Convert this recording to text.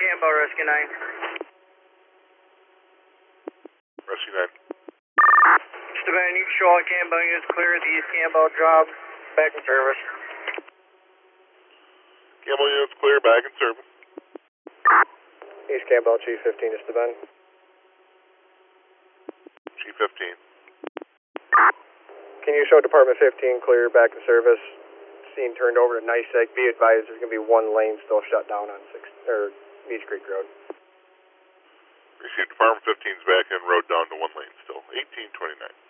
Campbell, Rescue 9. Rescue 9. Esteban, you can show all Campbell units clear at the East Campbell job. Back in service. Campbell units clear, back in service. East Campbell, Chief 15, Esteban. Chief 15. Can you show Department 15 clear, back in service? Scene turned over to NYSEG. Be advised there's going to be one lane still shut down on Beach Creek Road. Received. Department 15's back in, road down to one lane still. 1829.